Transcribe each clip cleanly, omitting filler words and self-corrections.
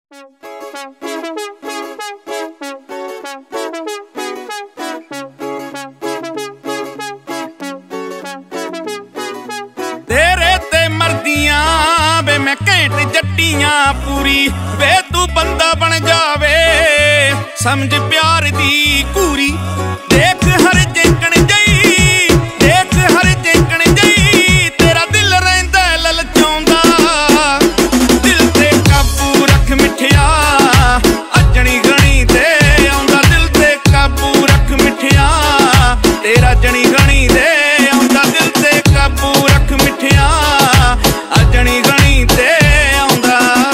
तेरे ते मरदियां वे मैं घैंट जट्टियां पूरी वे तू बंदा बन जावे समझ प्यार दी कूरी। देख हर जेकण जई देख हर जेकण जई तेरा दिल रहिंदा ललचाउंदा। दिल ते काबू रख मिठिया अजनी गणी ते आउंदा। दिल ते काबू रख मिठिया तेरा जनी गणी ते आउंदा। दिल ते काबू रख मिठिया अजनी गणी ते आउंदा।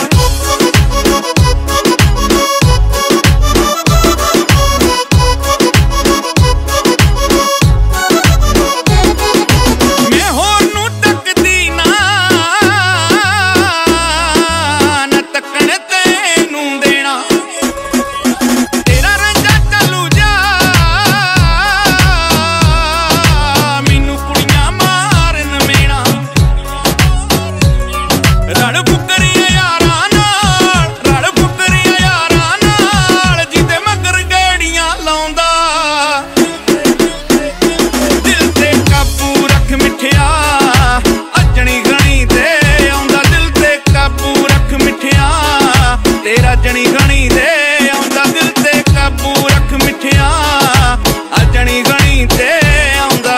मैं होर नूं तकदी ना तकण तैनूं देना। तेरा रंजा चलू जा मैनू कुड़ियां मारन मेना। रड़ फुकरियां यारां नाल रड़ फुकरियां यारां नाल जिदे मगर गेड़ियां लाउंदा। दिल ते काबू रख मिठिया अजनी गणी ते आउंदा। दिल ते काबू रख मिठिया तेरा जनी गणी ते आउंदा। दिल ते काबू रख मिठिया अजनी गणी ते आउंदा।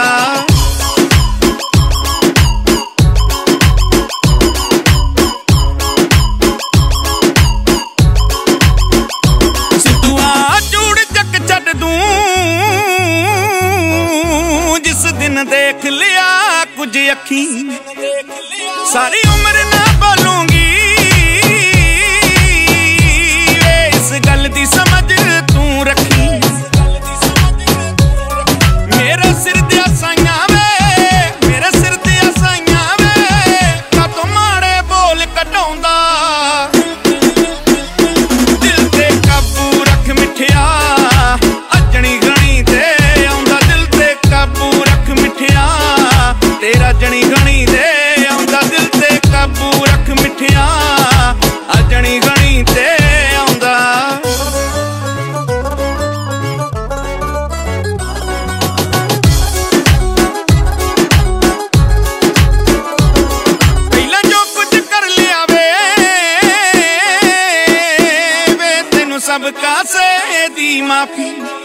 सिद्धूआ चूड़ चक छड्ड दूं जिस दिन देख लिया कुछ अखी। सारी उम्र ना बोलूंगी वे इस गल दी समझ तू रखी। मेरे सिर दिया साइयां वे मेरे सिर दिया साइयां वे कातों माड़े बोल कढाउंदा। दिल ते काबू रख मिठिया अजनी गणी ते आउंदा। दिल ते काबू रख मिठिया तेरा जनी गणी ते आउंदा। दिल ते काबू रख मिठिया अजनी गणी ते आउंदा। ਪਹਿਲਾਂ ਜੋ ਕੁਝ ਕਰ ਲਿਆ ਵੇ ਤੈਨੂੰ ਸਭ ਕਾਸੇ ਦੀ ਮਾਫੀ।